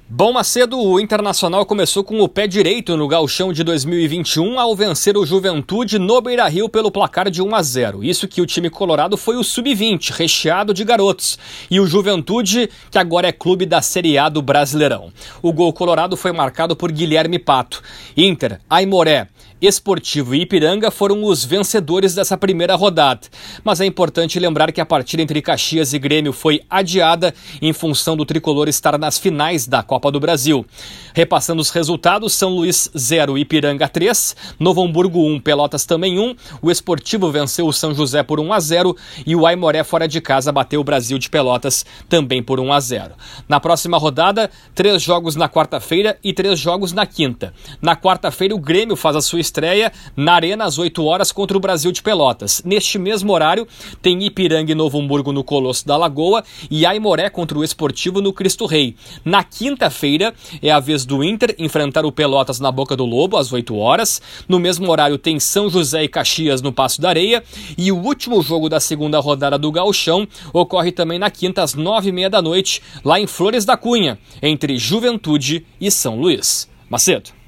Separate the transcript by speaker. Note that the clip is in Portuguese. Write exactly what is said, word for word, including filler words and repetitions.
Speaker 1: Bom, Macedo, o Internacional começou com o pé direito no Gauchão de dois mil e vinte e um ao vencer o Juventude no Beira-Rio pelo placar de um a zero. Isso que o time colorado foi o sub vinte, recheado de garotos, e o Juventude, que agora é clube da Série A do Brasileirão. O gol colorado foi marcado por Guilherme Pato. Inter, Aimoré, Esportivo e Ipiranga foram os vencedores dessa primeira rodada. Mas é importante lembrar que a partida entre Caxias e Grêmio foi adiada em função do tricolor estar nas finais da Copa do Brasil. Repassando os resultados, São Luís zero, Ipiranga três, Novo Hamburgo um, Pelotas também um, o Esportivo venceu o São José por um a zero e o Aimoré fora de casa bateu o Brasil de Pelotas também por um a zero. Na próxima rodada, três jogos na quarta-feira e três jogos na quinta. Na quarta-feira, o Grêmio faz a sua estreia na Arena às oito horas contra o Brasil de Pelotas. Neste mesmo horário, tem Ipiranga e Novo Hamburgo no Colosso da Lagoa e Aimoré contra o Esportivo no Cristo Rei. Na quinta-feira, é a vez do Inter enfrentar o Pelotas na Boca do Lobo às oito horas. No mesmo horário, tem São José e Caxias no Passo da Areia. E o último jogo da segunda rodada do Gauchão ocorre também na quinta às nove e meia da noite, lá em Flores da Cunha, entre Juventude e São Luís. Macedo.